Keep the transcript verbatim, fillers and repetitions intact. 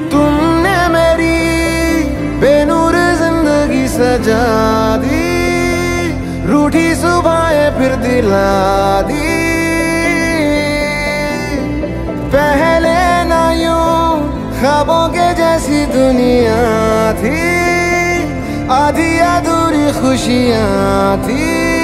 तुमने मेरी बेनूर जिंदगी सजा दी, रूठी सुबहें फिर दिला दी। पहले ना यूं ख्वाबों के जैसी दुनिया थी, आधी अधूरी खुशियां थी।